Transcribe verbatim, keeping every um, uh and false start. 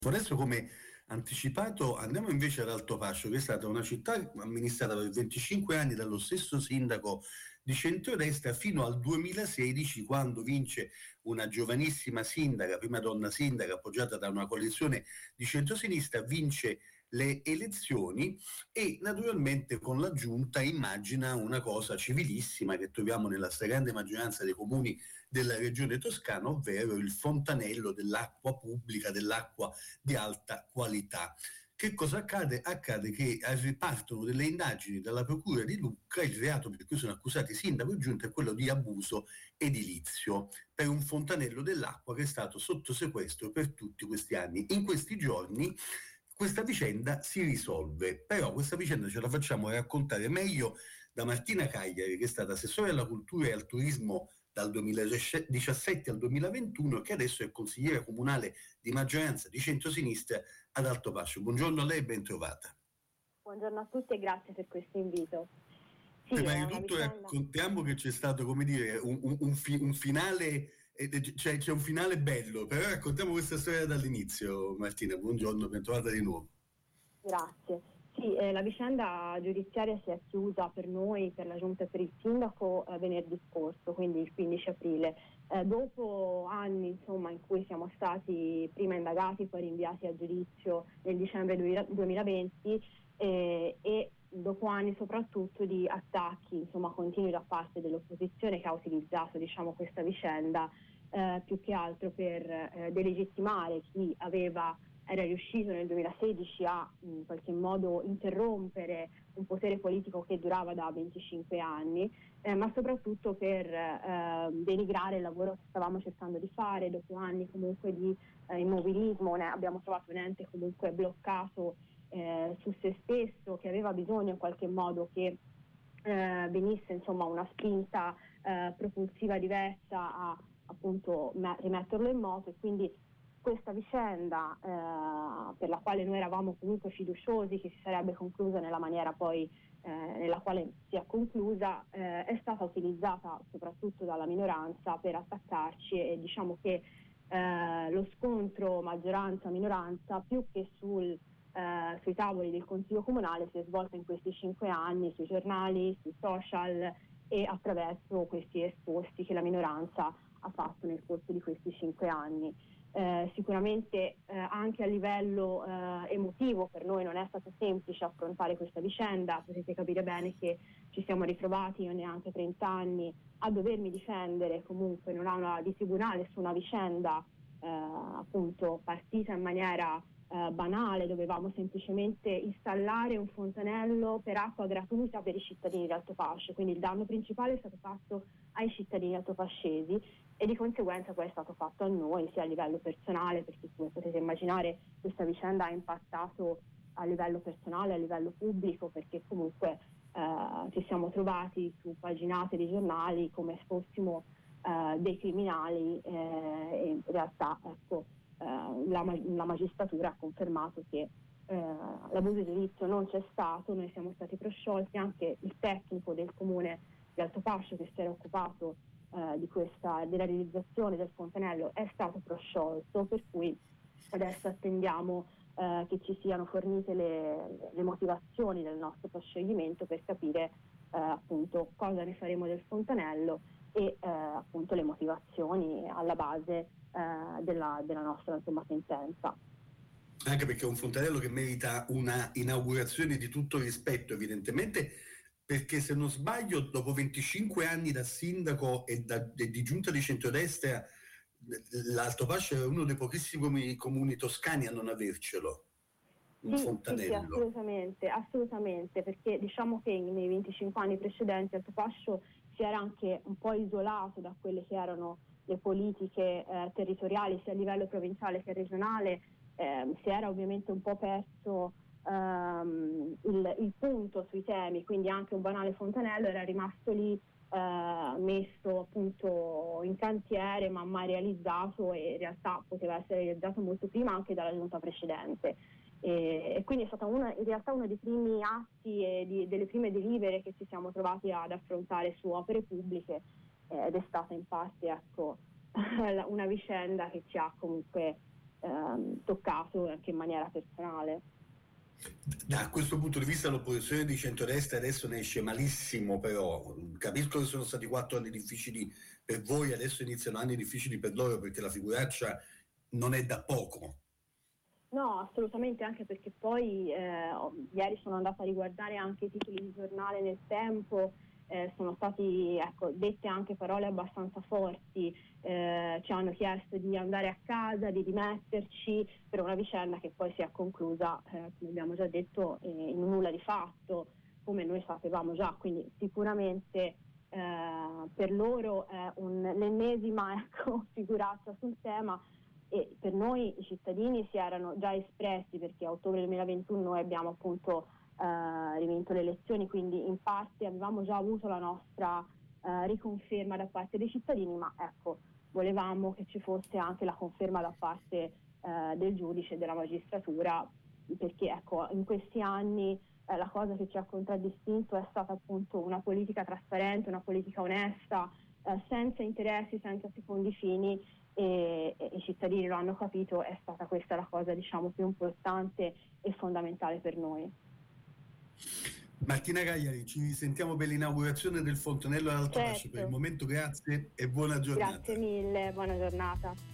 Adesso, come anticipato, andiamo invece ad Altopascio, che è stata una città amministrata per venticinque anni dallo stesso sindaco di centrodestra fino al duemilasedici, quando vince una giovanissima sindaca, prima donna sindaca, appoggiata da una coalizione di centrosinistra, vince le elezioni e naturalmente con la giunta immagina una cosa civilissima che troviamo nella stragrande maggioranza dei comuni della regione toscana, ovvero il fontanello dell'acqua pubblica, dell'acqua di alta qualità. Che cosa accade? Accade che ripartono delle indagini dalla procura di Lucca. Il reato per cui sono accusati sindaco e giunta è quello di abuso edilizio per un fontanello dell'acqua che è stato sotto sequestro per tutti questi anni. In questi giorni questa vicenda si risolve, però questa vicenda ce la facciamo raccontare meglio da Martina Cagliari, che è stata assessore alla cultura e al turismo dal duemiladiciassette al duemilaventuno e che adesso è consigliere comunale di maggioranza di centrosinistra ad Altopascio. Buongiorno a lei e ben trovata. Buongiorno a tutti e grazie per questo invito. Sì, prima di tutto vicenda... raccontiamo che c'è stato, come dire, un, un, un, fi, un finale, eh, cioè c'è un finale bello, però raccontiamo questa storia dall'inizio. Martina, buongiorno, ben trovata di nuovo. Grazie. Sì, eh, la vicenda giudiziaria si è chiusa per noi, per la giunta e per il sindaco, eh, venerdì scorso, quindi il quindici aprile. Eh, dopo anni insomma in cui siamo stati prima indagati, poi rinviati a giudizio nel dicembre duemilaventi eh, e dopo anni soprattutto di attacchi insomma continui da parte dell'opposizione, che ha utilizzato diciamo questa vicenda eh, più che altro per eh, delegittimare chi aveva era riuscito nel duemilasedici a in qualche modo interrompere un potere politico che durava da venticinque anni, eh, ma soprattutto per eh, denigrare il lavoro che stavamo cercando di fare dopo anni comunque di eh, immobilismo. Ne abbiamo trovato un ente comunque bloccato eh, su se stesso, che aveva bisogno in qualche modo che eh, venisse insomma una spinta eh, propulsiva diversa a appunto me- rimetterlo in moto, e quindi questa vicenda eh, per la quale noi eravamo comunque fiduciosi che si sarebbe conclusa nella maniera poi eh, nella quale si è conclusa, eh, è stata utilizzata soprattutto dalla minoranza per attaccarci, e diciamo che eh, lo scontro maggioranza-minoranza più che sul, eh, sui tavoli del Consiglio Comunale si è svolto in questi cinque anni sui giornali, sui social e attraverso questi esposti che la minoranza ha fatto nel corso di questi cinque anni. Eh, sicuramente eh, anche a livello eh, emotivo per noi non è stato semplice affrontare questa vicenda. Potete capire bene che ci siamo ritrovati, io neanche trenta anni, a dovermi difendere comunque in un'aula di tribunale su una vicenda eh, appunto partita in maniera eh, banale. Dovevamo semplicemente installare un fontanello per acqua gratuita per i cittadini di Altopascio, quindi il danno principale è stato fatto ai cittadini altopascesi e di conseguenza poi è stato fatto a noi sia a livello personale, perché come potete immaginare questa vicenda ha impattato a livello personale, a livello pubblico, perché comunque eh, ci siamo trovati su paginate di giornali come se fossimo eh, dei criminali eh, e in realtà ecco, eh, la, la magistratura ha confermato che eh, l'abuso edilizio non c'è stato, noi siamo stati prosciolti, anche il tecnico del comune di Altopascio che si era occupato Uh, di questa, della realizzazione del fontanello è stato prosciolto, per cui adesso attendiamo uh, che ci siano fornite le, le motivazioni del nostro proscioglimento per capire uh, appunto cosa ne faremo del fontanello e uh, appunto le motivazioni alla base uh, della, della nostra insomma, sentenza. Anche perché è un fontanello che merita una inaugurazione di tutto rispetto, evidentemente, perché se non sbaglio dopo venticinque anni da sindaco e, da, e di giunta di centrodestra l'Altopascio è uno dei pochissimi comuni toscani a non avercelo un sì, fontanello. Sì, sì, assolutamente, assolutamente, perché diciamo che nei venticinque anni precedenti Altopascio si era anche un po' isolato da quelle che erano le politiche eh, territoriali sia a livello provinciale che regionale, eh, si era ovviamente un po' perso Um, il, il punto sui temi, quindi anche un banale fontanello era rimasto lì uh, messo appunto in cantiere ma mai realizzato, e in realtà poteva essere realizzato molto prima anche dalla giunta precedente, e, e quindi è stato una, in realtà uno dei primi atti e di, delle prime delibere che ci siamo trovati ad affrontare su opere pubbliche, eh, ed è stata in parte ecco una vicenda che ci ha comunque ehm, toccato anche in maniera personale. Da questo punto di vista l'opposizione di centrodestra adesso ne esce malissimo, però capisco che sono stati quattro anni difficili per voi, adesso iniziano anni difficili per loro, perché la figuraccia non è da poco. No, assolutamente, anche perché poi eh, ieri sono andata a riguardare anche i titoli di giornale nel tempo, eh, sono stati ecco, dette anche parole abbastanza forti, eh, ci hanno chiesto di andare a casa, di dimetterci per una vicenda che poi si è conclusa, eh, come abbiamo già detto, eh, in un nulla di fatto, come noi sapevamo già, quindi sicuramente eh, per loro è un, l'ennesima ecco, figuraccia sul tema. E per noi i cittadini si erano già espressi, perché a ottobre duemilaventuno noi abbiamo appunto eh, rivinto le elezioni, quindi in parte avevamo già avuto la nostra eh, riconferma da parte dei cittadini, ma ecco, volevamo che ci fosse anche la conferma da parte eh, del giudice e della magistratura, perché ecco, in questi anni eh, la cosa che ci ha contraddistinto è stata appunto una politica trasparente, una politica onesta, eh, senza interessi, senza secondi fini. E, e i cittadini lo hanno capito, è stata questa la cosa diciamo più importante e fondamentale per noi. Martina Cagliari, ci sentiamo per l'inaugurazione del fontanello ad Altopascio. Certo. Per il momento grazie e buona giornata. Grazie mille, buona giornata.